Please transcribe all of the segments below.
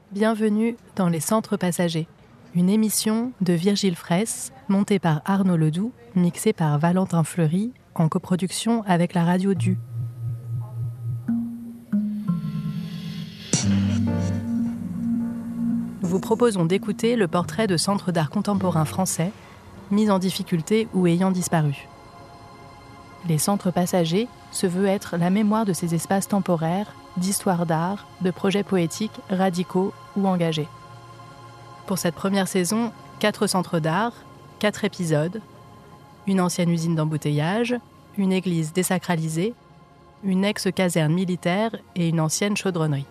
Bienvenue dans Les Centres Passagers, une émission de Virgile Fraisse, montée par Arnaud Ledoux, mixée par Valentin Fleury, en coproduction avec la radio du. Nous vous proposons d'écouter le portrait de centres d'art contemporain français, mis en difficulté ou ayant disparu. Les Centres Passagers se veut être la mémoire de ces espaces temporaires, d'histoire d'art, de projets poétiques, radicaux ou engagés. Pour cette première saison, 4 centres d'art, 4 épisodes, une ancienne usine d'embouteillage, une église désacralisée, une ex-caserne militaire et une ancienne chaudronnerie.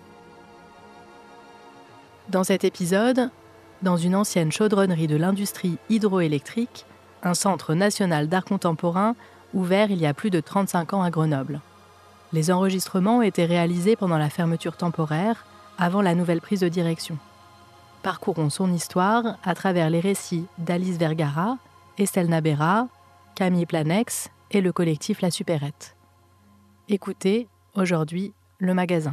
Dans cet épisode, dans une ancienne chaudronnerie de l'industrie hydroélectrique, un centre national d'art contemporain ouvert il y a plus de 35 ans à Grenoble. Les enregistrements ont été réalisés pendant la fermeture temporaire, avant la nouvelle prise de direction. Parcourons son histoire à travers les récits d'Alice Vergara, Estelle Nabera, Camille Planex et le collectif La Supérette. Écoutez, aujourd'hui, le magasin.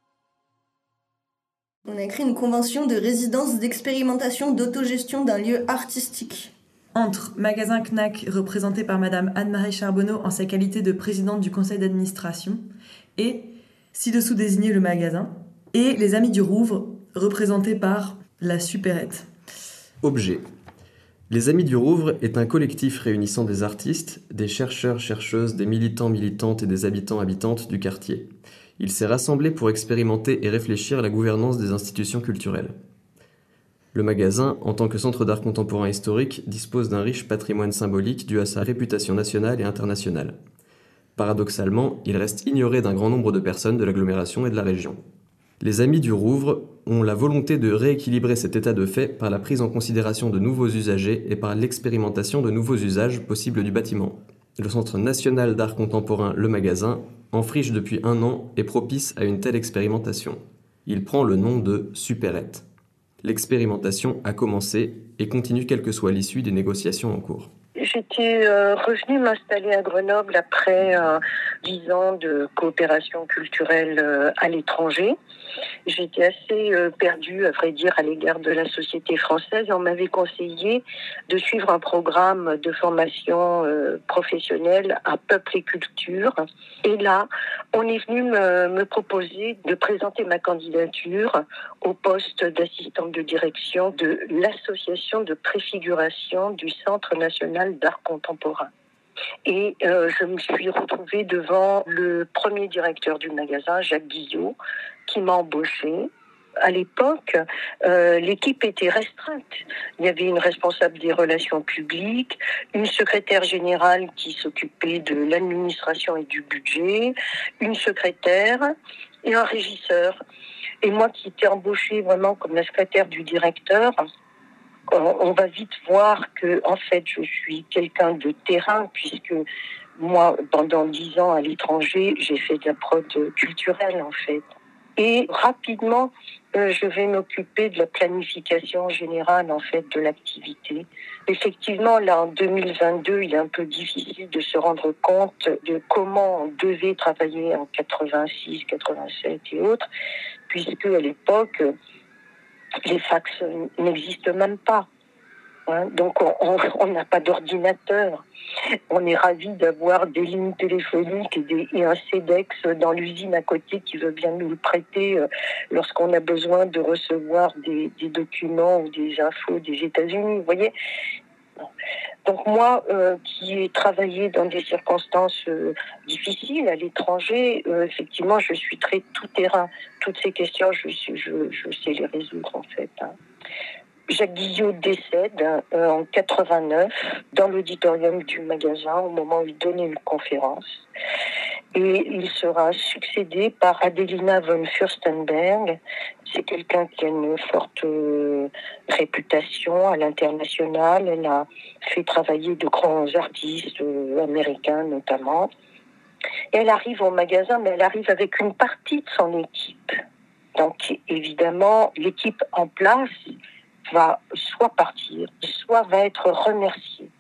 On a écrit une convention de résidence d'expérimentation d'autogestion d'un lieu artistique. Entre Magasin Knack, représenté par Madame Anne-Marie Charbonneau en sa qualité de présidente du conseil d'administration, et, ci-dessous désigné le magasin, et les Amis du Rouvre, représentés par La Supérette. Objet. Les Amis du Rouvre est un collectif réunissant des artistes, des chercheurs, chercheuses, des militants, militantes et des habitants, habitantes du quartier. Il s'est rassemblé pour expérimenter et réfléchir à la gouvernance des institutions culturelles. Le magasin, en tant que centre d'art contemporain historique, dispose d'un riche patrimoine symbolique dû à sa réputation nationale et internationale. Paradoxalement, il reste ignoré d'un grand nombre de personnes de l'agglomération et de la région. Les Amis du Rouvre ont la volonté de rééquilibrer cet état de fait par la prise en considération de nouveaux usagers et par l'expérimentation de nouveaux usages possibles du bâtiment. Le Centre national d'art contemporain Le Magasin, en friche depuis 1 an, est propice à une telle expérimentation. Il prend le nom de Supérette. L'expérimentation a commencé et continue quelle que soit l'issue des négociations en cours. J'étais revenue m'installer à Grenoble après 10 ans de coopération culturelle à l'étranger. J'étais assez perdue, à vrai dire, à l'égard de la société française. Et on m'avait conseillé de suivre un programme de formation professionnelle à Peuple et Culture. Et là, on est venu me proposer de présenter ma candidature au poste d'assistante de direction de l'association de préfiguration du Centre national d'art contemporain. Et je me suis retrouvée devant le premier directeur du magasin, Jacques Guillot, qui m'a embauchée. À l'époque, l'équipe était restreinte. Il y avait une responsable des relations publiques, une secrétaire générale qui s'occupait de l'administration et du budget, une secrétaire et un régisseur. Et moi qui étais embauchée vraiment comme la secrétaire du directeur, on va vite voir que, en fait, je suis quelqu'un de terrain, puisque moi, pendant 10 ans à l'étranger, j'ai fait de la prod culturelle, en fait. Et rapidement, je vais m'occuper de la planification générale, en fait, de l'activité. Effectivement, là, en 2022, il est un peu difficile de se rendre compte de comment on devait travailler en 86, 87 et autres, puisque à l'époque, les fax n'existent même pas. Donc on n'a pas d'ordinateur. On est ravis d'avoir des lignes téléphoniques et un CEDEX dans l'usine à côté qui veut bien nous le prêter lorsqu'on a besoin de recevoir des documents ou des infos des États-Unis. Vous voyez ? Donc moi, qui ai travaillé dans des circonstances difficiles à l'étranger, effectivement, je suis très tout-terrain. Toutes ces questions, je sais les résoudre, en fait. Jacques Guillot décède en 89 dans l'auditorium du magasin au moment où il donnait une conférence. Et il sera succédé par Adelina von Furstenberg. C'est quelqu'un qui a une forte réputation à l'international. Elle a fait travailler de grands artistes américains notamment. Et elle arrive au magasin, mais elle arrive avec une partie de son équipe. Donc évidemment, l'équipe en place va soit partir, soit va être remerciée.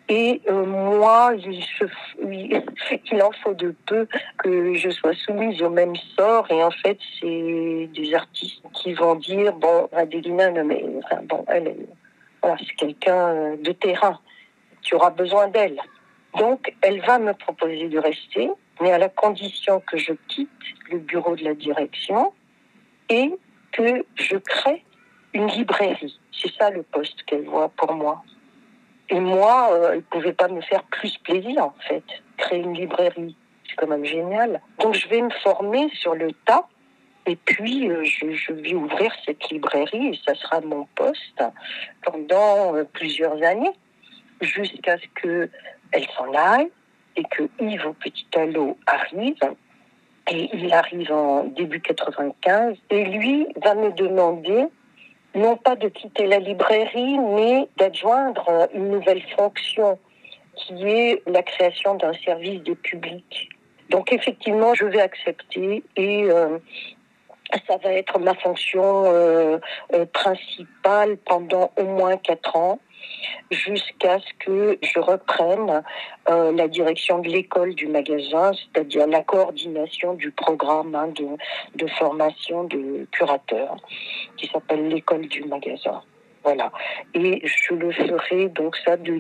Et moi, il en faut de peu que je sois soumise au même sort. Et en fait, c'est des artistes qui vont dire, bon, Adelina, non mais, enfin, bon, voilà, c'est quelqu'un de terrain. Tu auras besoin d'elle. Donc, elle va me proposer de rester, mais à la condition que je quitte le bureau de la direction et que je crée une librairie. C'est ça le poste qu'elle voit pour moi. Et moi, elle ne pouvait pas me faire plus plaisir, en fait. Créer une librairie, c'est quand même génial. Donc, je vais me former sur le tas. Et puis, je vais ouvrir cette librairie et ça sera mon poste pendant plusieurs années, jusqu'à ce qu'elle s'en aille et que Yves Petit-Alot arrive. Et il arrive en début 95. Et lui va me demander non pas de quitter la librairie, mais d'adjoindre une nouvelle fonction qui est la création d'un service des publics. Donc effectivement, je vais accepter et ça va être ma fonction principale pendant au moins 4 ans, jusqu'à ce que je reprenne la direction de l'école du magasin, c'est-à-dire la coordination du programme de formation de curateurs, qui s'appelle l'école du magasin. Voilà. Et je le ferai donc ça de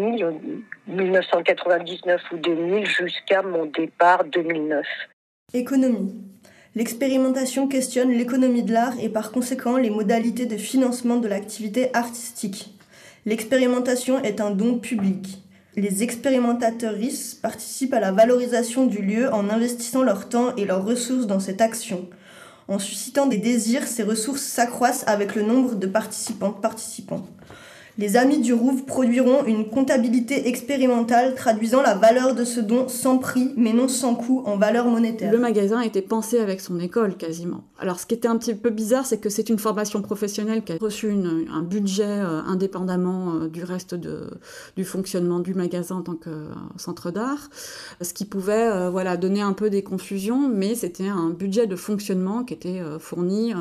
1999 ou 2000 jusqu'à mon départ 2009. Économie. L'expérimentation questionne l'économie de l'art et par conséquent les modalités de financement de l'activité artistique. L'expérimentation est un don public. Les expérimentateuristes participent à la valorisation du lieu en investissant leur temps et leurs ressources dans cette action. En suscitant des désirs, ces ressources s'accroissent avec le nombre de participants. Les Amis du Rouvre produiront une comptabilité expérimentale traduisant la valeur de ce don sans prix, mais non sans coût en valeur monétaire. Le magasin a été pensé avec son école, quasiment. Alors, ce qui était un petit peu bizarre, c'est que c'est une formation professionnelle qui a reçu un budget indépendamment du reste du fonctionnement du magasin en tant que centre d'art, ce qui pouvait donner un peu des confusions, mais c'était un budget de fonctionnement qui était fourni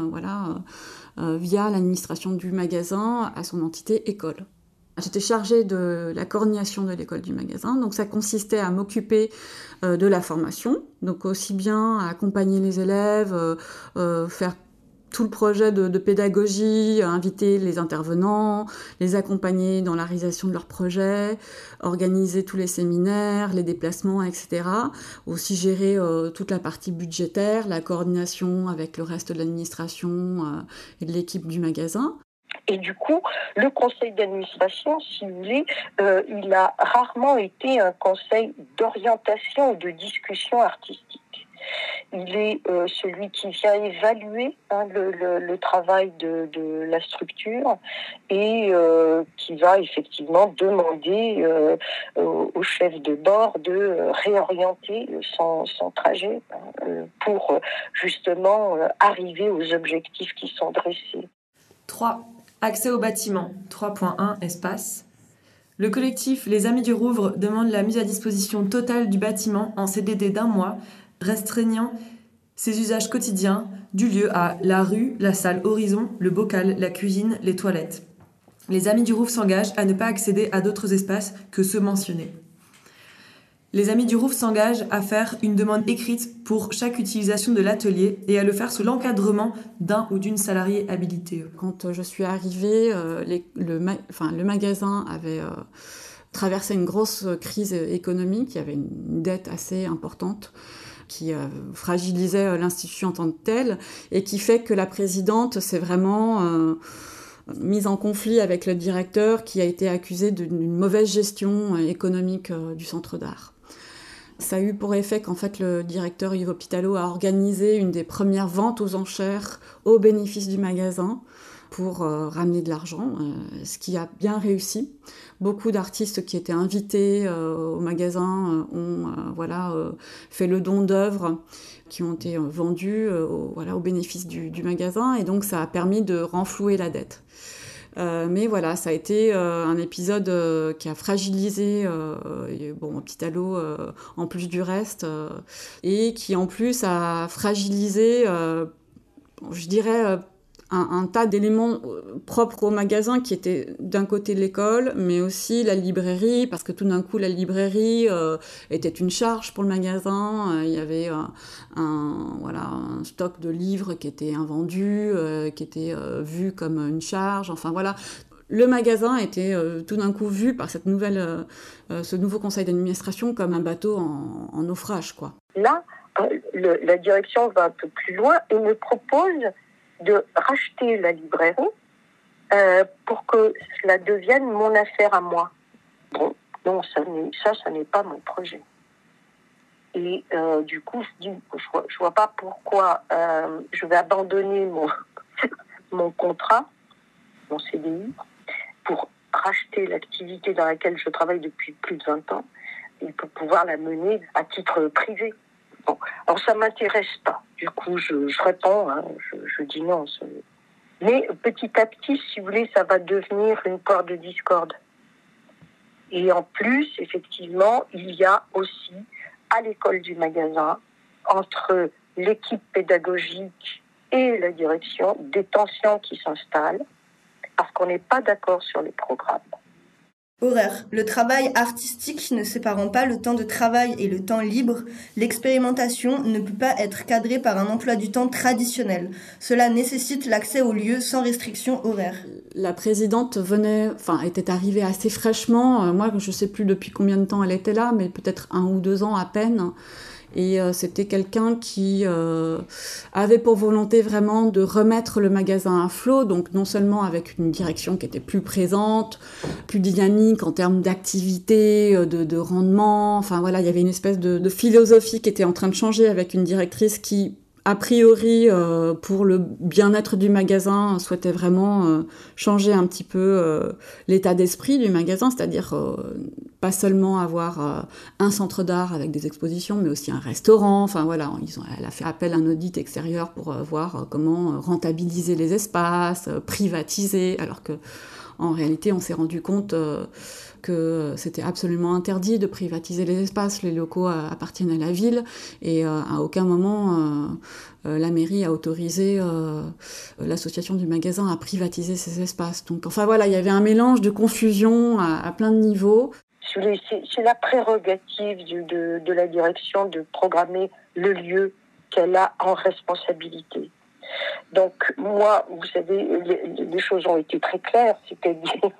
via l'administration du magasin à son entité école. J'étais chargée de la coordination de l'école du magasin, donc ça consistait à m'occuper de la formation, donc aussi bien à accompagner les élèves, faire tout le projet de pédagogie, inviter les intervenants, les accompagner dans la réalisation de leurs projets, organiser tous les séminaires, les déplacements, etc. Aussi gérer toute la partie budgétaire, la coordination avec le reste de l'administration et de l'équipe du magasin. Et du coup, le conseil d'administration, si vous voulez, il a rarement été un conseil d'orientation ou de discussion artistique. Il est celui qui vient évaluer le travail de la structure et qui va effectivement demander au chef de bord de réorienter son trajet pour justement arriver aux objectifs qui sont dressés. 3. Accès au bâtiment. 3.1 Espace. Le collectif Les Amis du Rouvre demande la mise à disposition totale du bâtiment en CDD d'1 mois, restreignant ses usages quotidiens du lieu à la rue, la salle Horizon, le bocal, la cuisine, les toilettes. Les Amis du Rouvre s'engagent à ne pas accéder à d'autres espaces que ceux mentionnés. Les Amis du Rouvre s'engagent à faire une demande écrite pour chaque utilisation de l'atelier et à le faire sous l'encadrement d'un ou d'une salariée habilitée. Quand je suis arrivée, le magasin avait traversé une grosse crise économique, il y avait une dette assez importante qui fragilisait l'institution en tant que telle et qui fait que la présidente s'est vraiment mise en conflit avec le directeur qui a été accusé d'une mauvaise gestion économique du centre d'art. Ça a eu pour effet qu'en fait le directeur Yves Petit-Alot a organisé une des premières ventes aux enchères au bénéfice du magasin pour ramener de l'argent, ce qui a bien réussi. Beaucoup d'artistes qui étaient invités au magasin ont fait le don d'œuvres qui ont été vendues au bénéfice du magasin et donc ça a permis de renflouer la dette. Mais voilà, ça a été un épisode qui a fragilisé Petit-Alot en plus du reste et qui en plus a fragilisé, un tas d'éléments propres au magasin qui étaient d'un côté l'école, mais aussi la librairie, parce que tout d'un coup, la librairie était une charge pour le magasin. Il y avait un stock de livres qui était invendu, qui était vu comme une charge. Enfin voilà, le magasin était tout d'un coup vu par ce nouveau conseil d'administration comme un bateau en naufrage, quoi. Là, la direction va un peu plus loin et me propose de racheter la librairie pour que cela devienne mon affaire à moi. Bon, non, ça n'est pas mon projet. Et du coup, je vois pas pourquoi je vais abandonner mon contrat, mon CDI, pour racheter l'activité dans laquelle je travaille depuis plus de 20 ans et pour pouvoir la mener à titre privé. Bon, alors ça m'intéresse pas. Du coup, je réponds, je dis non. Mais petit à petit, si vous voulez, ça va devenir une corde de discorde. Et en plus, effectivement, il y a aussi à l'école du magasin, entre l'équipe pédagogique et la direction, des tensions qui s'installent parce qu'on n'est pas d'accord sur les programmes. Horaire. Le travail artistique ne séparant pas le temps de travail et le temps libre, l'expérimentation ne peut pas être cadrée par un emploi du temps traditionnel. Cela nécessite l'accès aux lieux sans restriction horaire. La présidente était arrivée assez fraîchement. Moi, je ne sais plus depuis combien de temps elle était là, mais peut-être 1 ou 2 ans à peine. Et c'était quelqu'un qui avait pour volonté vraiment de remettre le magasin à flot, donc non seulement avec une direction qui était plus présente, plus dynamique en termes d'activité, de rendement. Enfin voilà, il y avait une espèce de philosophie qui était en train de changer avec une directrice qui, a priori, pour le bien-être du magasin, souhaitait vraiment changer un petit peu l'état d'esprit du magasin, c'est-à-dire pas seulement avoir un centre d'art avec des expositions, mais aussi un restaurant. Enfin voilà, elle a fait appel à un audit extérieur pour voir comment rentabiliser les espaces, privatiser, alors que en réalité, on s'est rendu compte que c'était absolument interdit de privatiser les espaces. Les locaux appartiennent à la ville et à aucun moment la mairie a autorisé l'association du magasin à privatiser ces espaces. Donc enfin voilà, il y avait un mélange de confusion à plein de niveaux. C'est la prérogative de la direction de programmer le lieu qu'elle a en responsabilité. Donc moi, vous savez, les choses ont été très claires, c'est-à-dire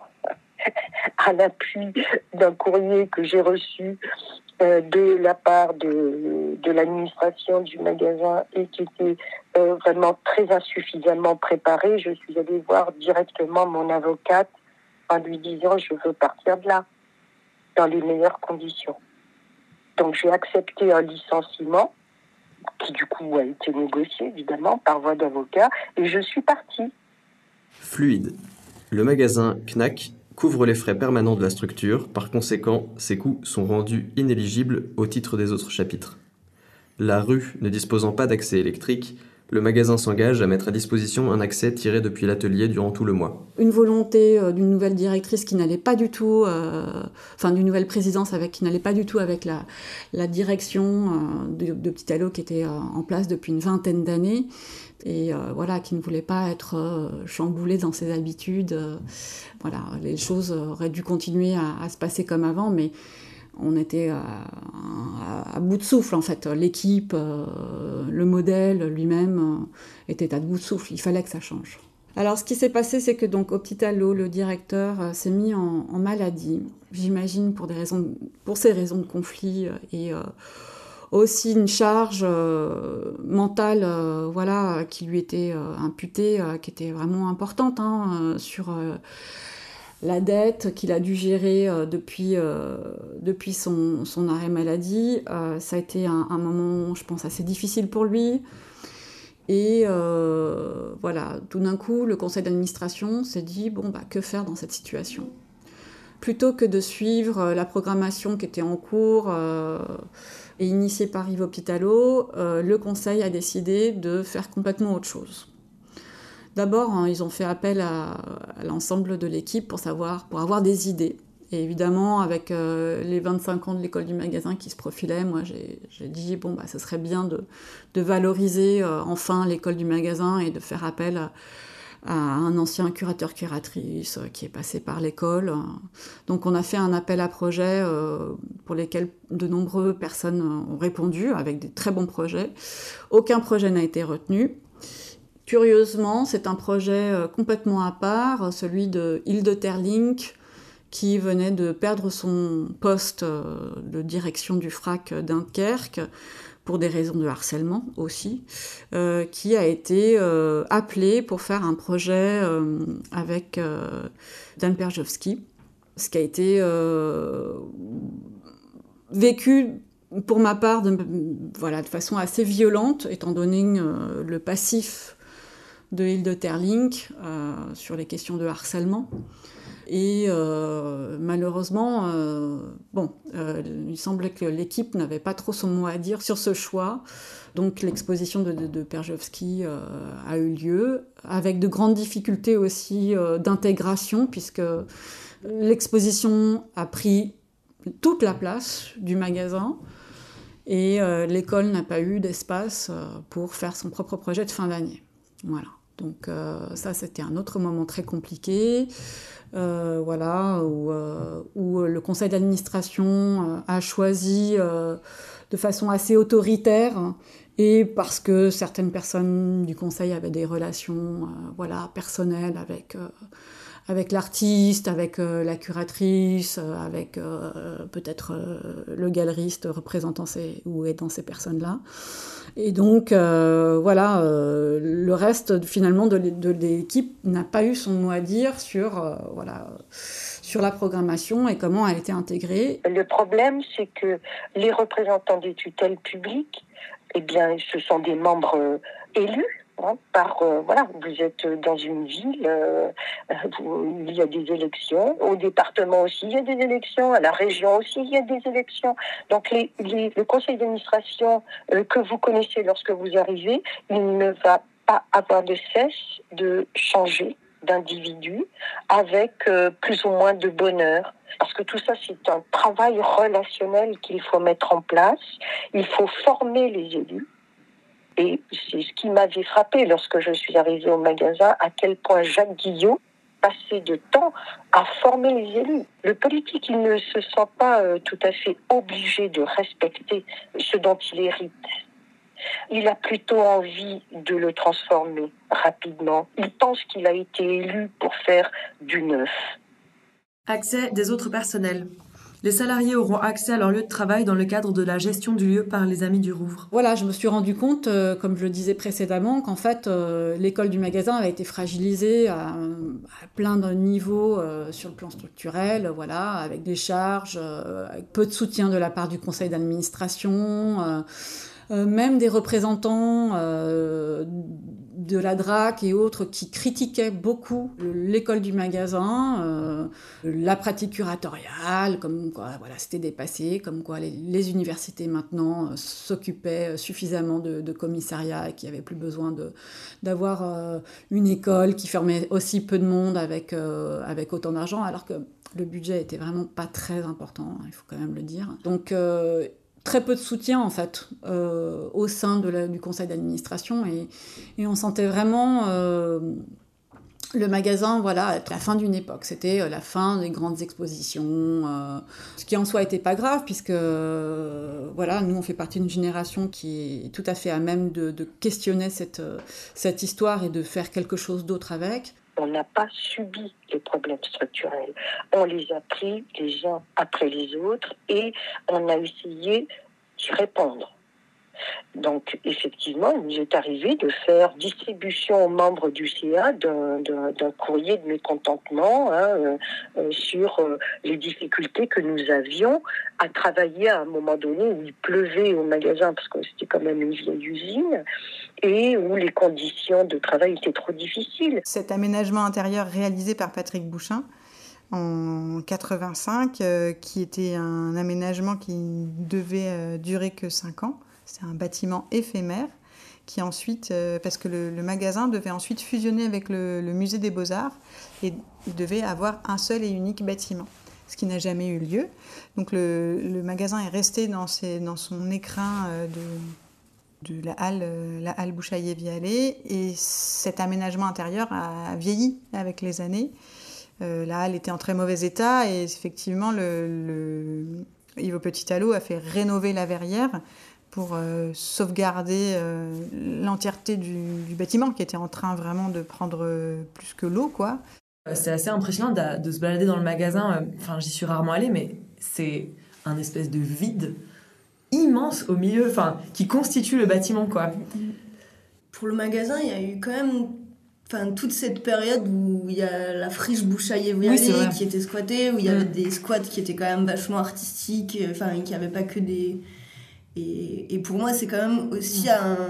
à l'appui d'un courrier que j'ai reçu de la part de l'administration du magasin et qui était vraiment très insuffisamment préparé, je suis allée voir directement mon avocate en lui disant « je veux partir de là » dans les meilleures conditions. Donc j'ai accepté un licenciement qui du coup a été négocié évidemment par voie d'avocat et je suis partie. Fluide. Le magasin Knack couvre les frais permanents de la structure, par conséquent, ses coûts sont rendus inéligibles au titre des autres chapitres. La rue ne disposant pas d'accès électrique, le magasin s'engage à mettre à disposition un accès tiré depuis l'atelier durant tout le mois. Une volonté d'une nouvelle directrice qui n'allait pas du tout, d'une nouvelle présidence qui n'allait pas du tout avec la direction de Petit Allo qui était en place depuis une 20aine d'années. Et qui ne voulait pas être chamboulée dans ses habitudes. Les choses auraient dû continuer à se passer comme avant, mais on était à bout de souffle en fait. L'équipe, le modèle lui-même était à bout de souffle. Il fallait que ça change. Alors ce qui s'est passé, c'est que donc au Petit Allo, le directeur s'est mis en maladie. J'imagine pour ces raisons de conflit et aussi une charge mentale qui lui était imputée, qui était vraiment importante sur la dette qu'il a dû gérer depuis son arrêt maladie. Ça a été un moment, je pense, assez difficile pour lui. Et tout d'un coup, le conseil d'administration s'est dit, que faire dans cette situation ? Plutôt que de suivre la programmation qui était en cours et initiée par Yves Petit Allo, le conseil a décidé de faire complètement autre chose. D'abord, ils ont fait appel à l'ensemble de l'équipe pour avoir des idées. Et évidemment, avec les 25 ans de l'école du magasin qui se profilaient, moi j'ai dit ce serait bien de valoriser enfin l'école du magasin et de faire appel à un ancien curateur-curatrice qui est passé par l'école. Donc on a fait un appel à projets pour lesquels de nombreuses personnes ont répondu avec des très bons projets. Aucun projet n'a été retenu. Curieusement, c'est un projet complètement à part, celui de Hilde Terlink, qui venait de perdre son poste de direction du FRAC Dunkerque, pour des raisons de harcèlement aussi, qui a été appelé pour faire un projet avec Dan Perjovski, ce qui a été vécu pour ma part de façon assez violente, étant donné le passif de Hilde Terlink sur les questions de harcèlement. Et malheureusement, il semblait que l'équipe n'avait pas trop son mot à dire sur ce choix. Donc l'exposition de Perjovski a eu lieu, avec de grandes difficultés aussi d'intégration, puisque l'exposition a pris toute la place du magasin et l'école n'a pas eu d'espace pour faire son propre projet de fin d'année. Voilà. Donc ça, c'était un autre moment très compliqué. Où le conseil d'administration a choisi de façon assez autoritaire, et parce que certaines personnes du conseil avaient des relations personnelles avec l'artiste, avec la curatrice, avec peut-être le galeriste représentant ou aidant ces personnes-là. Et donc, le reste, finalement, de l'équipe n'a pas eu son mot à dire sur la programmation et comment elle était intégrée. Le problème, c'est que les représentants des tutelles publiques, ce sont des membres élus. Vous êtes dans une ville, il y a des élections, au département aussi il y a des élections, à la région aussi il y a des élections. Donc le conseil d'administration que vous connaissez lorsque vous arrivez, il ne va pas avoir de cesse de changer d'individu avec plus ou moins de bonheur. Parce que tout ça, c'est un travail relationnel qu'il faut mettre en place. Il faut former les élus. Et c'est ce qui m'avait frappé lorsque je suis arrivée au magasin, à quel point Jacques Guillot passait de temps à former les élus. Le politique, il ne se sent pas tout à fait obligé de respecter ce dont il hérite. Il a plutôt envie de le transformer rapidement. Il pense qu'il a été élu pour faire du neuf. Accès des autres personnels. Les salariés auront accès à leur lieu de travail dans le cadre de la gestion du lieu par les Amis du Rouvre. Voilà, je me suis rendu compte, comme je le disais précédemment, qu'en fait, l'école du magasin a été fragilisée à plein de niveaux sur le plan structurel, avec des charges, avec peu de soutien de la part du conseil d'administration, même des représentants de la DRAC et autres qui critiquaient beaucoup l'école du magasin, la pratique curatoriale, comme quoi c'était dépassé, comme quoi les universités maintenant s'occupaient suffisamment de commissariats et qu'il n'y avait plus besoin d'avoir une école qui fermait aussi peu de monde avec autant d'argent, alors que le budget était vraiment pas très important, il faut quand même le dire. Donc très peu de soutien en fait au sein du conseil d'administration et on sentait vraiment le magasin être la fin d'une époque. C'était la fin des grandes expositions, ce qui en soi n'était pas grave puisque nous on fait partie d'une génération qui est tout à fait à même de questionner cette histoire et de faire quelque chose d'autre avec. On n'a pas subi les problèmes structurels. On les a pris les uns après les autres et on a essayé d'y répondre. Donc, effectivement, il nous est arrivé de faire distribution aux membres du CA d'un courrier de mécontentement sur les difficultés que nous avions à travailler à un moment donné où il pleuvait au magasin, parce que c'était quand même une vieille usine, et où les conditions de travail étaient trop difficiles. Cet aménagement intérieur réalisé par Patrick Bouchin en 85, qui était un aménagement qui devait durer que 5 ans. C'est un bâtiment éphémère qui ensuite, parce que le magasin devait ensuite fusionner avec le musée des Beaux-Arts et devait avoir un seul et unique bâtiment, ce qui n'a jamais eu lieu. Donc le magasin est resté dans son écrin de la halle Bouchaillé-Vialet, et cet aménagement intérieur a vieilli avec les années. La halle était en très mauvais état et effectivement Ivo Petit-Allo a fait rénover la verrière pour sauvegarder l'entièreté du bâtiment qui était en train vraiment de prendre plus que l'eau, quoi. C'est assez impressionnant de se balader dans le magasin. Enfin, j'y suis rarement allée, mais c'est un espèce de vide immense au milieu, enfin, qui constitue le bâtiment, quoi. Pour le magasin, il y a eu quand même toute cette période où il y a la friche Bouchaillé-Vialet qui était squattée, où il y avait des squats qui étaient quand même vachement artistiques, qui n'avaient pas que des... Et pour moi, c'est quand même aussi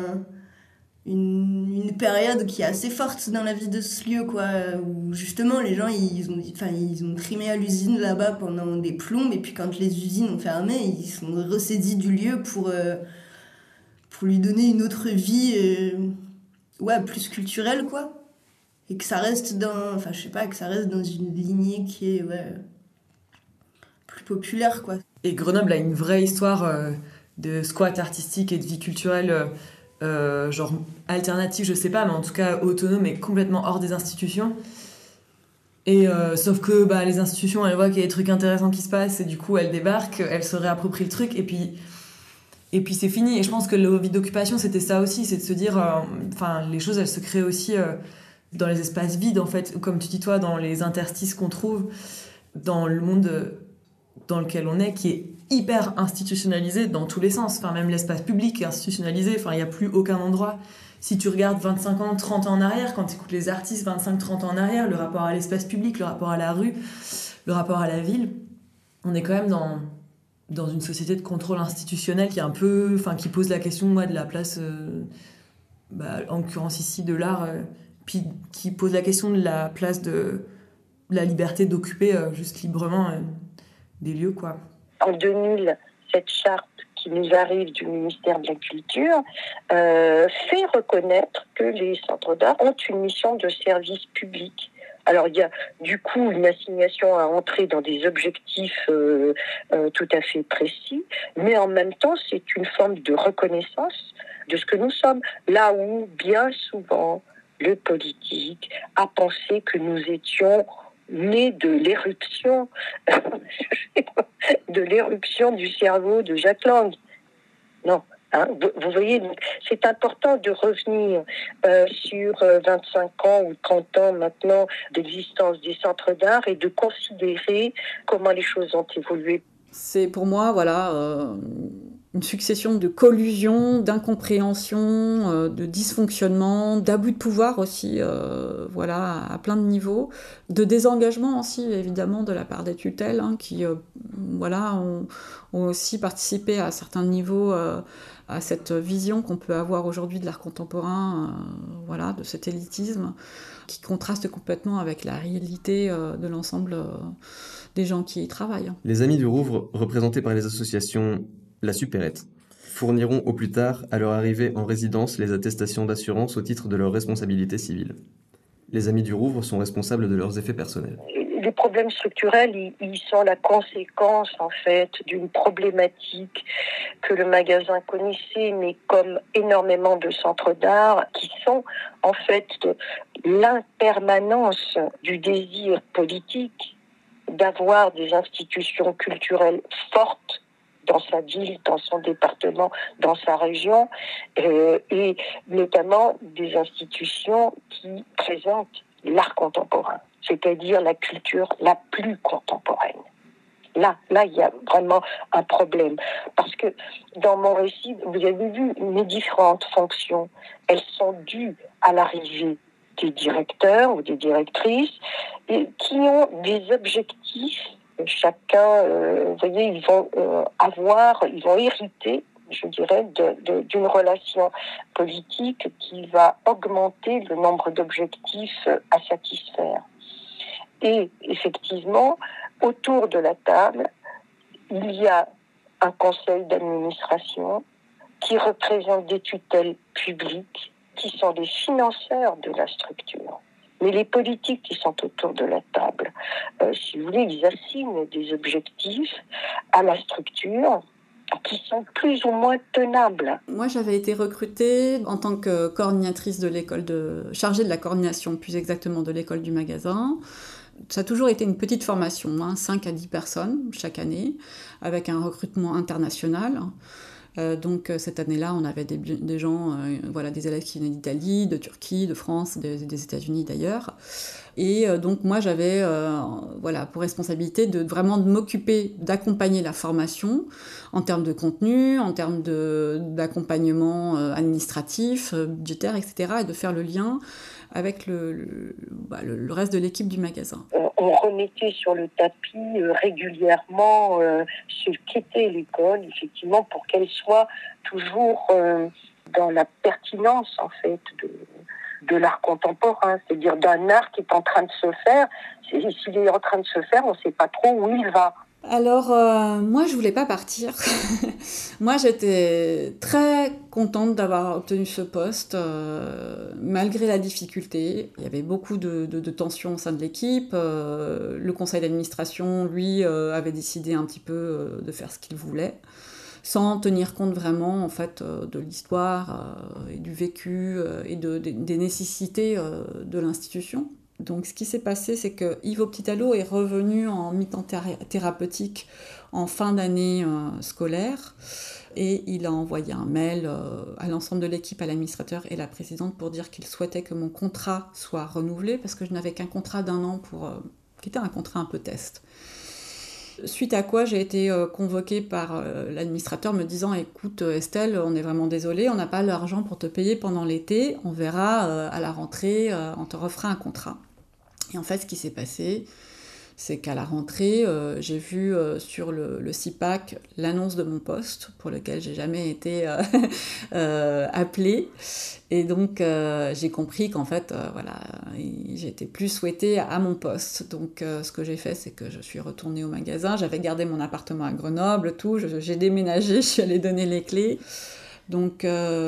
une période qui est assez forte dans la vie de ce lieu, quoi, où justement les gens ils ont trimé à l'usine là-bas pendant des plombes, et puis quand les usines ont fermé, ils sont ressaisis du lieu pour lui donner une autre vie plus culturelle, quoi, et que ça reste que ça reste dans une lignée qui est plus populaire, quoi. Et Grenoble a une vraie histoire de squat artistique et de vie culturelle genre alternative, je sais pas, mais en tout cas autonome et complètement hors des institutions. Et sauf que les institutions, elles voient qu'il y a des trucs intéressants qui se passent et du coup elles débarquent, elles se réapproprient le truc et puis c'est fini. Et je pense que le vie d'occupation, c'était ça aussi, c'est de se dire les choses, elles se créent aussi dans les espaces vides, en fait, comme tu dis toi, dans les interstices qu'on trouve dans le monde dans lequel on est, qui est hyper institutionnalisé dans tous les sens. Enfin, même l'espace public est institutionnalisé. Enfin, il n'y a plus aucun endroit. Si tu regardes 25 ans, 30 ans en arrière, quand tu écoutes les artistes 25-30 ans en arrière, le rapport à l'espace public, le rapport à la rue, le rapport à la ville, on est quand même dans une société de contrôle institutionnel qui est un peu... qui pose la question, de la place, en l'occurrence ici, de l'art, puis qui pose la question de la place de la liberté d'occuper juste librement des lieux, quoi. En 2000, cette charte qui nous arrive du ministère de la Culture fait reconnaître que les centres d'art ont une mission de service public. Alors, il y a du coup une assignation à entrer dans des objectifs tout à fait précis, mais en même temps, c'est une forme de reconnaissance de ce que nous sommes. Là où, bien souvent, le politique a pensé que nous étions nés de l'éruption du cerveau de Jack Lang. Non. Vous voyez, donc, c'est important de revenir sur 25 ans ou 30 ans maintenant d'existence des centres d'art et de considérer comment les choses ont évolué. C'est pour moi, une succession de collusions, d'incompréhensions, de dysfonctionnements, d'abus de pouvoir aussi, à plein de niveaux, de désengagement aussi, évidemment, de la part des tutelles, qui, ont aussi participé à certains niveaux à cette vision qu'on peut avoir aujourd'hui de l'art contemporain, de cet élitisme, qui contraste complètement avec la réalité de l'ensemble des gens qui y travaillent. Les Amis du Rouvre, représentés par les associations La Supérette, fourniront au plus tard, à leur arrivée en résidence, les attestations d'assurance au titre de leur responsabilité civile. Les Amis du Rouvre sont responsables de leurs effets personnels. Les problèmes structurels, ils sont la conséquence, en fait, d'une problématique que le magasin connaissait, mais comme énormément de centres d'art, qui sont, en fait, l'impermanence du désir politique d'avoir des institutions culturelles fortes dans sa ville, dans son département, dans sa région, et notamment des institutions qui présentent l'art contemporain, c'est-à-dire la culture la plus contemporaine. Là, il y a vraiment un problème. Parce que dans mon récit, vous avez vu, mes différentes fonctions, elles sont dues à l'arrivée des directeurs ou des directrices et qui ont des objectifs. Chacun, ils vont hériter, je dirais, d'une relation politique qui va augmenter le nombre d'objectifs à satisfaire. Et effectivement, autour de la table, il y a un conseil d'administration qui représente des tutelles publiques qui sont des financeurs de la structure. Mais les politiques qui sont autour de la table, si vous voulez, ils assignent des objectifs à la structure qui sont plus ou moins tenables. Moi, j'avais été recrutée en tant que coordinatrice de l'école chargée de la coordination, plus exactement de l'école du magasin. Ça a toujours été une petite formation, 5 à 10 personnes chaque année, avec un recrutement international. Donc cette année-là, on avait des gens, des élèves qui venaient d'Italie, de Turquie, de France, des États-Unis d'ailleurs. Et donc moi, j'avais pour responsabilité de m'occuper, d'accompagner la formation en termes de contenu, en termes d'accompagnement administratif, budgétaire, etc. et de faire le lien avec le reste de l'équipe du magasin. On remettait sur le tapis régulièrement ce qu'était l'école, effectivement, pour qu'elle soit toujours dans la pertinence, en fait, de l'art contemporain, c'est-à-dire d'un art qui est en train de se faire. S'il est en train de se faire, on ne sait pas trop où il va. Alors, moi, je voulais pas partir. Moi, j'étais très contente d'avoir obtenu ce poste, malgré la difficulté. Il y avait beaucoup de tensions au sein de l'équipe. Le conseil d'administration, lui, avait décidé un petit peu de faire ce qu'il voulait, sans tenir compte vraiment, en fait, de l'histoire et du vécu et des nécessités de l'institution. Donc, ce qui s'est passé, c'est que Ivo Ptitalo est revenu en mi-temps thérapeutique en fin d'année scolaire et il a envoyé un mail à l'ensemble de l'équipe, à l'administrateur et la présidente pour dire qu'il souhaitait que mon contrat soit renouvelé parce que je n'avais qu'un contrat d'1 an qui était un contrat un peu test. Suite à quoi j'ai été convoquée par l'administrateur me disant « Écoute Estelle, on est vraiment désolé, on n'a pas l'argent pour te payer pendant l'été, on verra à la rentrée, on te refera un contrat. » Et en fait, ce qui s'est passé, c'est qu'à la rentrée, j'ai vu sur le CIPAC l'annonce de mon poste, pour lequel j'ai jamais été appelée. Et donc, j'ai compris qu'en fait, j'étais plus souhaitée à mon poste. Donc, ce que j'ai fait, c'est que je suis retournée au magasin. J'avais gardé mon appartement à Grenoble, tout. J'ai déménagé, je suis allée donner les clés. Donc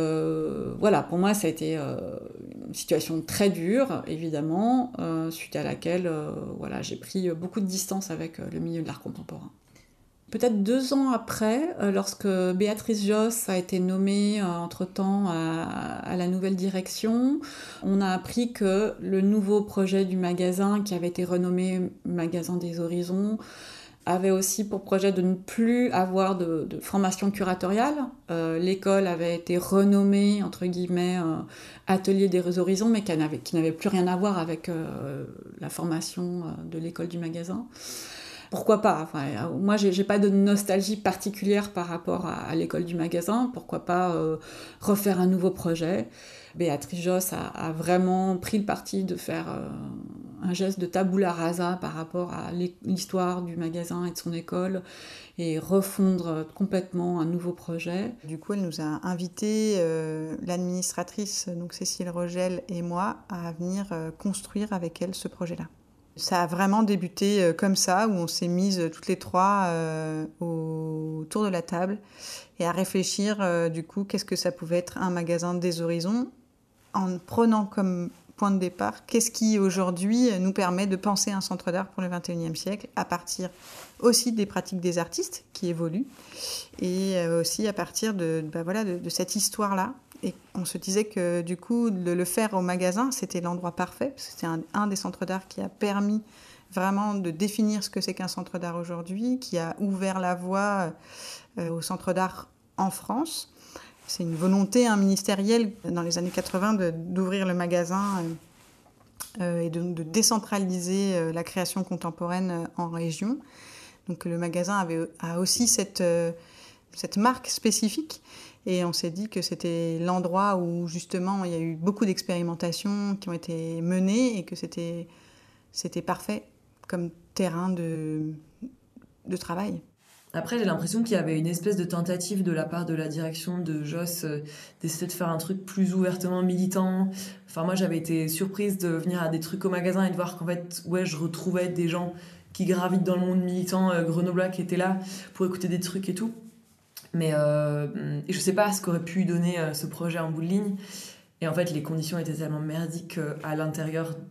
pour moi ça a été une situation très dure, évidemment, suite à laquelle j'ai pris beaucoup de distance avec le milieu de l'art contemporain. Peut-être 2 ans après, lorsque Béatrice Josse a été nommée entre-temps à la nouvelle direction, on a appris que le nouveau projet du magasin, qui avait été renommé Magasin des Horizons, avait aussi pour projet de ne plus avoir de formation curatoriale. L'école avait été renommée, entre guillemets, Atelier des Horizons, mais qui n'avait plus rien à voir avec la formation de l'école du magasin. Pourquoi pas ? Moi, j'ai pas de nostalgie particulière par rapport à l'école du magasin. Pourquoi pas refaire un nouveau projet ? Béatrice Josse a vraiment pris le parti de faire un geste de tabula rasa par rapport à l'histoire du magasin et de son école et refondre complètement un nouveau projet. Du coup, elle nous a invités, l'administratrice, donc Cécile Rogel et moi, à venir construire avec elle ce projet-là. Ça a vraiment débuté comme ça, où on s'est mises toutes les trois autour de la table et à réfléchir, du coup, qu'est-ce que ça pouvait être un magasin des horizons, en prenant comme point de départ, qu'est-ce qui aujourd'hui nous permet de penser un centre d'art pour le XXIe siècle, à partir aussi des pratiques des artistes qui évoluent, et aussi à partir de cette histoire-là. Et on se disait que du coup, de le faire au magasin, c'était l'endroit parfait, parce que c'était un des centres d'art qui a permis vraiment de définir ce que c'est qu'un centre d'art aujourd'hui, qui a ouvert la voie au centre d'art en France. C'est une volonté ministérielle dans les années 80 d'ouvrir le magasin et de décentraliser la création contemporaine en région. Donc le magasin a aussi cette marque spécifique. Et on s'est dit que c'était l'endroit où, justement, il y a eu beaucoup d'expérimentations qui ont été menées et que c'était parfait comme terrain de travail. Après, j'ai l'impression qu'il y avait une espèce de tentative de la part de la direction de Josse d'essayer de faire un truc plus ouvertement militant. Enfin, moi, j'avais été surprise de venir à des trucs au magasin et de voir qu'en fait, je retrouvais des gens qui gravitent dans le monde militant grenoblois qui étaient là pour écouter des trucs et tout. Mais je sais pas ce qu'aurait pu donner ce projet en bout de ligne. Et en fait, les conditions étaient tellement merdiques à l'intérieur,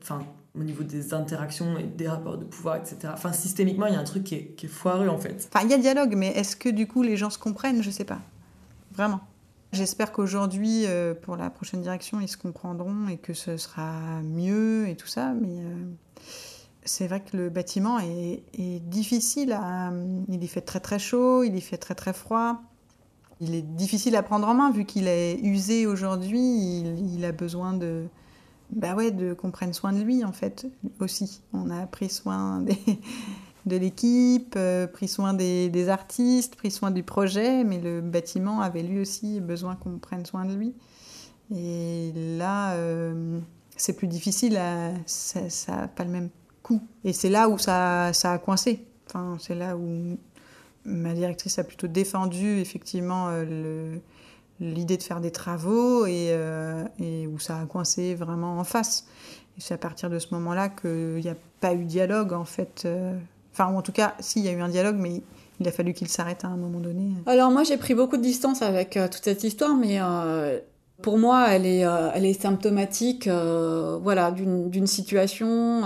au niveau des interactions et des rapports de pouvoir, etc. Enfin, systémiquement, il y a un truc qui est foireux, en fait. Enfin, il y a dialogue, mais est-ce que du coup les gens se comprennent ? Je sais pas. Vraiment. J'espère qu'aujourd'hui, pour la prochaine direction, ils se comprendront et que ce sera mieux et tout ça, mais c'est vrai que le bâtiment est difficile à... Il y fait très très chaud, il y fait très très froid. Il est difficile à prendre en main vu qu'il est usé aujourd'hui, il a besoin de qu'on prenne soin de lui en fait aussi. On a pris soin de l'équipe, pris soin des artistes, pris soin du projet, mais le bâtiment avait lui aussi besoin qu'on prenne soin de lui. Et là, c'est plus difficile, ça n'a pas le même coût. Et c'est là où ça a coincé. Enfin, c'est là où ma directrice a plutôt défendu effectivement l'idée de faire des travaux et où ça a coincé vraiment en face. Et c'est à partir de ce moment-là qu'il n'y a pas eu de dialogue en fait. Enfin, en tout cas, si, il y a eu un dialogue, mais il a fallu qu'il s'arrête à un moment donné. Alors moi, j'ai pris beaucoup de distance avec toute cette histoire, mais pour moi, elle est symptomatique d'une situation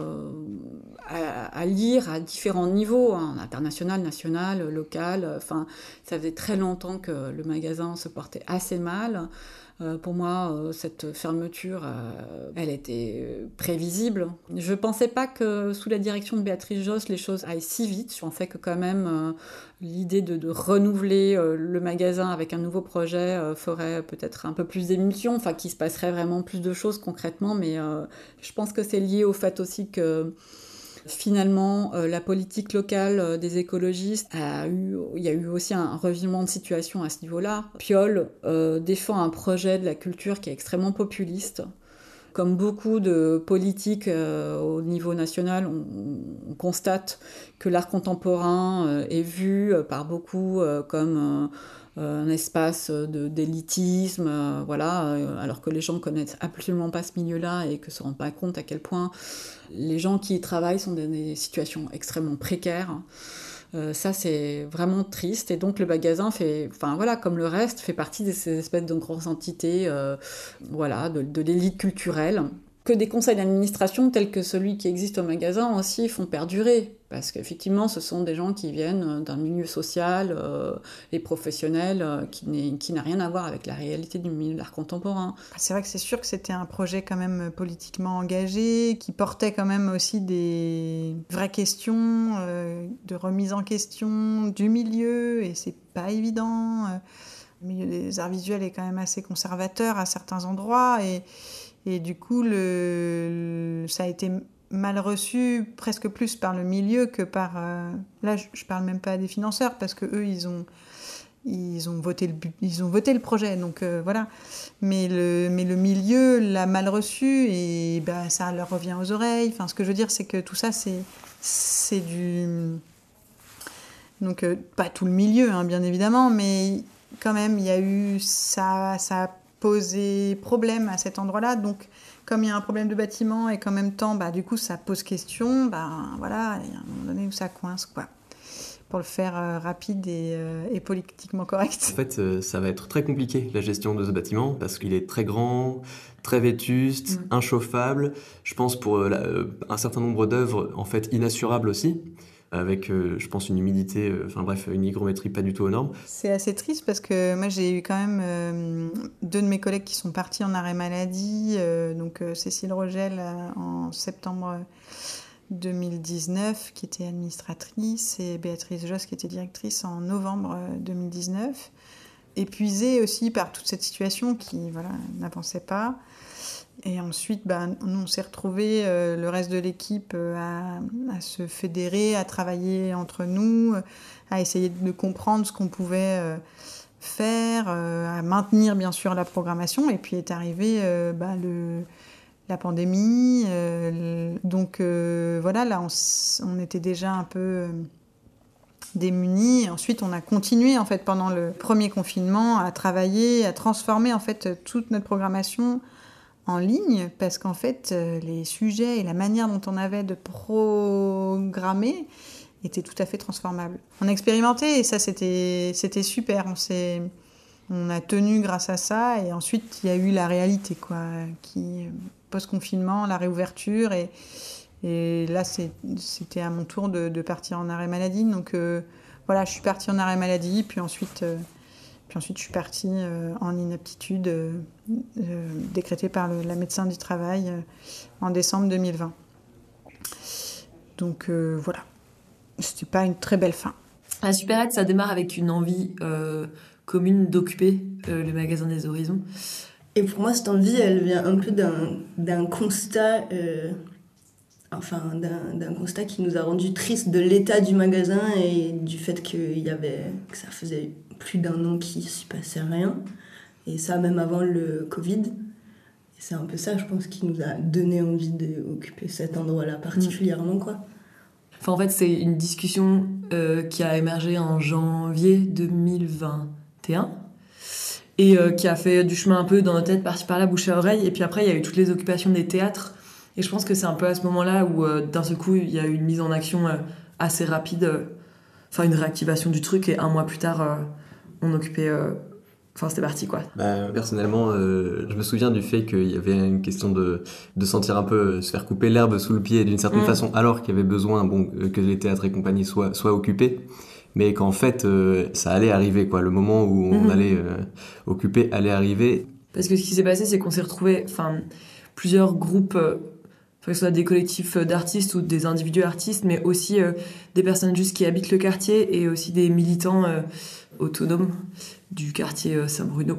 à lire à différents niveaux, hein, international, national, local. Enfin, ça faisait très longtemps que le magasin se portait assez mal. Pour moi, cette fermeture, elle était prévisible. Je ne pensais pas que sous la direction de Béatrice Josse, les choses aillent si vite. Je pensais que quand même l'idée de renouveler le magasin avec un nouveau projet ferait peut-être un peu plus d'émulsion, enfin qu'il se passerait vraiment plus de choses concrètement. Mais je pense que c'est lié au fait aussi que finalement, la politique locale des écologistes il y a eu aussi un revirement de situation à ce niveau-là. Piolle défend un projet de la culture qui est extrêmement populiste. Comme beaucoup de politiques au niveau national, on constate que l'art contemporain est vu par beaucoup comme un espace d'élitisme, alors que les gens ne connaissent absolument pas ce milieu-là et que ne se rendent pas compte à quel point les gens qui y travaillent sont dans des situations extrêmement précaires. Ça, c'est vraiment triste. Et donc, le magasin comme le reste, fait partie de ces espèces de grosses entités de l'élite culturelle que des conseils d'administration tels que celui qui existe au magasin aussi font perdurer. Parce qu'effectivement, ce sont des gens qui viennent d'un milieu social et professionnel qui n'a rien à voir avec la réalité du milieu de l'art contemporain. C'est vrai que c'est sûr que c'était un projet quand même politiquement engagé, qui portait quand même aussi des vraies questions, de remise en question du milieu, et c'est pas évident. Le milieu des arts visuels est quand même assez conservateur à certains endroits, et du coup, ça a été mal reçu presque plus par le milieu que par... Là, je parle même pas des financeurs, parce que eux, ils ont voté le projet, donc voilà. Mais le milieu l'a mal reçu, et ça leur revient aux oreilles. Enfin, ce que je veux dire, c'est que tout ça, c'est du... Donc, pas tout le milieu, hein, bien évidemment, mais quand même, il y a eu... Ça a posé problème à cet endroit-là, donc... Comme il y a un problème de bâtiment et qu'en même temps, du coup, ça pose question, voilà, il y a un moment donné où ça coince, quoi. Pour le faire rapide et politiquement correct. En fait, ça va être très compliqué, la gestion de ce bâtiment, parce qu'il est très grand, très vétuste, inchauffable. Je pense pour un certain nombre d'œuvres, en fait, inassurables aussi, avec, je pense, une humidité, une hygrométrie pas du tout aux normes. C'est assez triste parce que moi, j'ai eu quand même 2 de mes collègues qui sont partis en arrêt maladie, donc Cécile Rogel en septembre 2019, qui était administratrice, et Béatrice Josse, qui était directrice en novembre 2019. Épuisée aussi par toute cette situation qui n'avançait pas. Et ensuite, nous, on s'est retrouvés, le reste de l'équipe, à se fédérer, à travailler entre nous, à essayer de comprendre ce qu'on pouvait faire, à maintenir bien sûr la programmation. Et puis est arrivée la pandémie. Donc là, on était déjà un peu démunis. Ensuite, on a continué en fait pendant le premier confinement à travailler, à transformer en fait toute notre programmation en ligne, parce qu'en fait, les sujets et la manière dont on avait de programmer étaient tout à fait transformables. On a expérimenté et ça, c'était super. On a tenu grâce à ça, et ensuite, il y a eu la réalité, quoi, qui post-confinement, la réouverture. Et là, c'était à mon tour de partir en arrêt maladie. Donc voilà, je suis partie en arrêt maladie, puis ensuite je suis partie en inaptitude décrétée par la médecin du travail en décembre 2020. Donc voilà, c'était pas une très belle fin. La supérette, ça démarre avec une envie commune d'occuper le magasin des Horizons. Et pour moi, cette envie, elle vient un peu d'un constat... d'un constat qui nous a rendu tristes de l'état du magasin et du fait que ça faisait plus d'un an qu'il s'y passait rien. Et ça, même avant le Covid. Et c'est un peu ça, je pense, qui nous a donné envie d'occuper cet endroit-là particulièrement, quoi. Enfin, en fait, c'est une discussion qui a émergé en janvier 2021 et qui a fait du chemin un peu dans notre tête, par-ci par-là, bouche à oreille. Et puis après, il y a eu toutes les occupations des théâtres. Et je pense que c'est un peu à ce moment-là où, d'un seul coup, il y a eu une mise en action assez rapide, une réactivation du truc, et un mois plus tard, on occupait... c'était parti, quoi. Personnellement, je me souviens du fait qu'il y avait une question de sentir un peu se faire couper l'herbe sous le pied d'une certaine façon, alors qu'il y avait besoin que les théâtres et compagnie soient occupés, mais qu'en fait, ça allait arriver, quoi. Le moment où on allait occuper allait arriver. Parce que ce qui s'est passé, c'est qu'on s'est retrouvés... plusieurs groupes, que ce soit des collectifs d'artistes ou des individus artistes, mais aussi des personnes juste qui habitent le quartier et aussi des militants autonomes du quartier Saint-Bruno.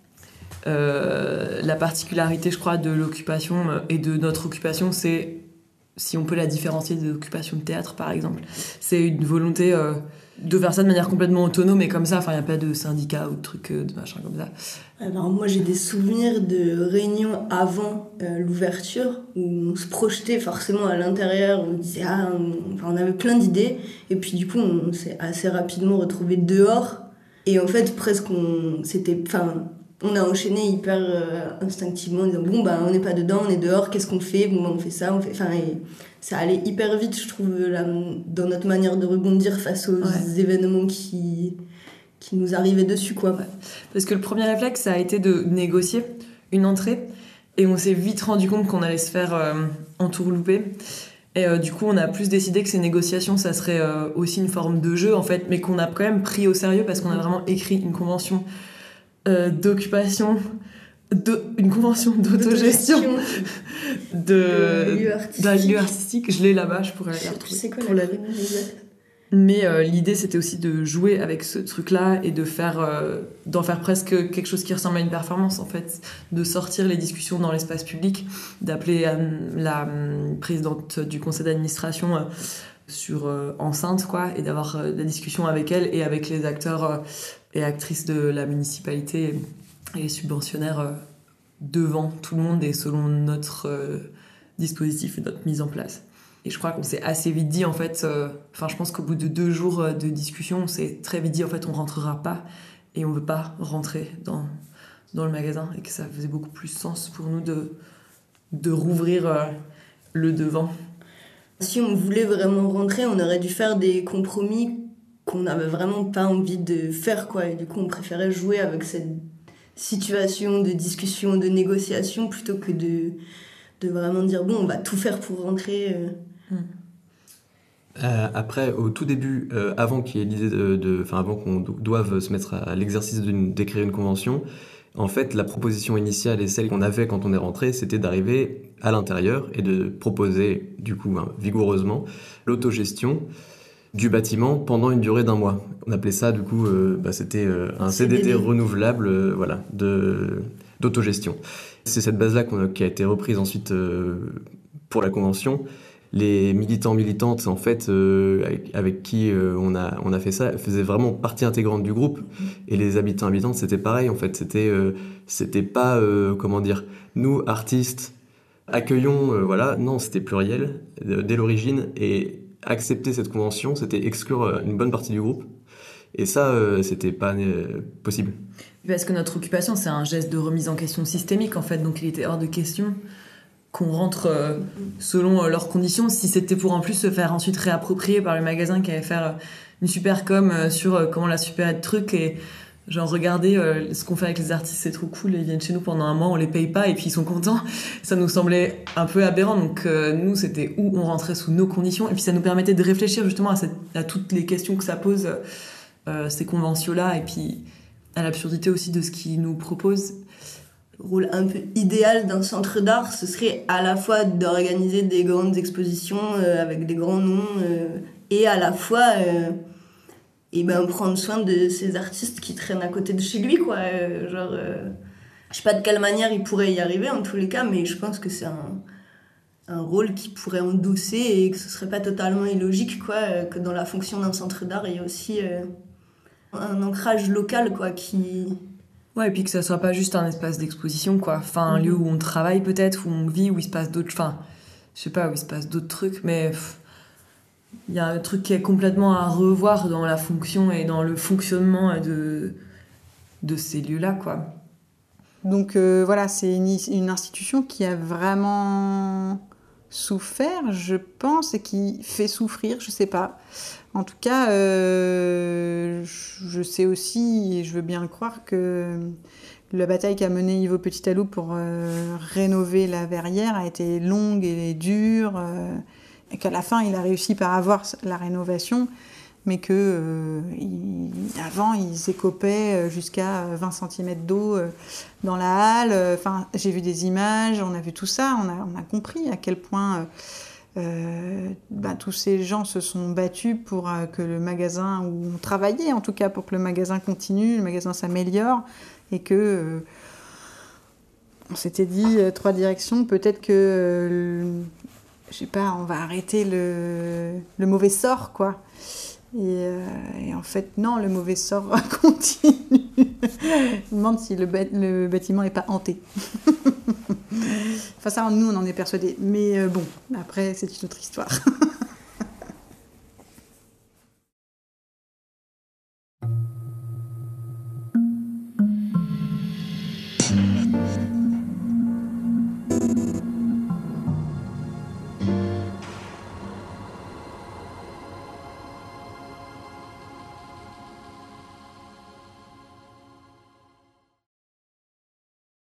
La particularité, je crois, de l'occupation et de notre occupation, c'est, si on peut la différencier de l'occupation de théâtre, par exemple, c'est une volonté de faire ça de manière complètement autonome et comme ça, il n'y a pas de syndicat ou de trucs, de machin comme ça. Alors moi j'ai des souvenirs de réunions avant l'ouverture où on se projetait forcément à l'intérieur, on disait on avait plein d'idées et puis du coup on s'est assez rapidement retrouvés dehors et en fait presque on a enchaîné hyper instinctivement en disant on n'est pas dedans, on est dehors, qu'est-ce qu'on fait, on fait ça, et ça allait hyper vite je trouve dans notre manière de rebondir face aux événements qui nous arrivaient dessus, quoi. Parce que le premier réflexe, ça a été de négocier une entrée et on s'est vite rendu compte qu'on allait se faire entourlouper. Et du coup, on a plus décidé que ces négociations, ça serait aussi une forme de jeu, en fait, mais qu'on a quand même pris au sérieux parce qu'on a vraiment écrit une convention d'occupation, une convention d'autogestion d'un lieu artistique. Je l'ai là-bas, je pourrais la retrouver. C'est quoi la exacte? Mais l'idée, c'était aussi de jouer avec ce truc-là et d'en faire presque quelque chose qui ressemble à une performance, en fait. De sortir les discussions dans l'espace public, d'appeler la présidente du conseil d'administration sur enceinte, quoi, et d'avoir des discussions avec elle et avec les acteurs et actrices de la municipalité et les subventionnaires devant tout le monde et selon notre dispositif et notre mise en place. Et je crois qu'on s'est assez vite dit, en fait... je pense qu'au bout de 2 jours de discussion, on s'est très vite dit, en fait, on rentrera pas et on veut pas rentrer dans le magasin et que ça faisait beaucoup plus sens pour nous de rouvrir le devant. Si on voulait vraiment rentrer, on aurait dû faire des compromis qu'on n'avait vraiment pas envie de faire, quoi. Et du coup, on préférait jouer avec cette situation de discussion, de négociation, plutôt que de vraiment dire, on va tout faire pour rentrer... Après, au tout début, avant qu'il y ait l'idée avant qu'on doive se mettre à l'exercice d'écrire une convention, en fait, la proposition initiale et celle qu'on avait quand on est rentré, c'était d'arriver à l'intérieur et de proposer, du coup, vigoureusement, l'autogestion du bâtiment pendant une durée d'1 mois. On appelait ça, du coup, c'était un CDD renouvelable, d'autogestion. C'est cette base-là qui a été reprise ensuite pour la convention. Les militantes, en fait, avec qui on a fait ça, faisaient vraiment partie intégrante du groupe. Et les habitantes, c'était pareil, en fait. C'était pas, nous, artistes, accueillons, non, c'était pluriel dès l'origine. Et accepter cette convention, c'était exclure une bonne partie du groupe. Et ça, c'était pas possible. Parce que notre occupation, c'est un geste de remise en question systémique, en fait. Donc il était hors de question qu'on rentre selon leurs conditions, si c'était pour en plus se faire ensuite réapproprier par le magasin qui allait faire une super com sur comment la supérette truc et Genre, regardez ce qu'on fait avec les artistes, c'est trop cool, ils viennent chez nous pendant un mois, on les paye pas et puis ils sont contents. Ça nous semblait un peu aberrant, donc nous, c'était où on rentrait sous nos conditions. Et puis ça nous permettait de réfléchir justement à toutes les questions que ça pose, ces conventions-là, et puis à l'absurdité aussi de ce qu'ils nous proposent. Le rôle un peu idéal d'un centre d'art, ce serait à la fois d'organiser des grandes expositions avec des grands noms et à la fois prendre soin de ces artistes qui traînent à côté de chez lui, quoi. Je sais pas de quelle manière il pourrait y arriver en tous les cas, mais je pense que c'est un rôle qu'il pourrait endosser et que ce serait pas totalement illogique, quoi, que dans la fonction d'un centre d'art il y a aussi un ancrage local, quoi, qui... Ouais, et puis que ça soit pas juste un espace d'exposition, quoi. Enfin, un lieu où on travaille peut-être, où on vit, où il se passe d'autres... Enfin, je sais pas, où il se passe d'autres trucs, mais... Il y a un truc qui est complètement à revoir dans la fonction et dans le fonctionnement de ces lieux-là, quoi. Donc voilà, c'est une institution qui a vraiment souffert, je pense, et qui fait souffrir, je sais pas. En tout cas, je sais aussi, et je veux bien le croire, que la bataille qu'a menée Ivo Petit-Alou pour rénover la Verrière a été longue et dure, et qu'à la fin, il a réussi par avoir la rénovation, mais que avant, ils écopaient jusqu'à 20 cm d'eau dans la halle. Enfin, j'ai vu des images, on a vu tout ça, on a compris à quel point tous ces gens se sont battus pour que le magasin, ou ont travaillé en tout cas pour que le magasin continue, le magasin s'améliore, et que on s'était dit 3 directions, peut-être que je sais pas, on va arrêter le mauvais sort, quoi. Et en fait, non, le mauvais sort continue. Je me demande si le bâtiment n'est pas hanté. Enfin, ça, nous, on en est persuadés. Mais bon, après, c'est une autre histoire.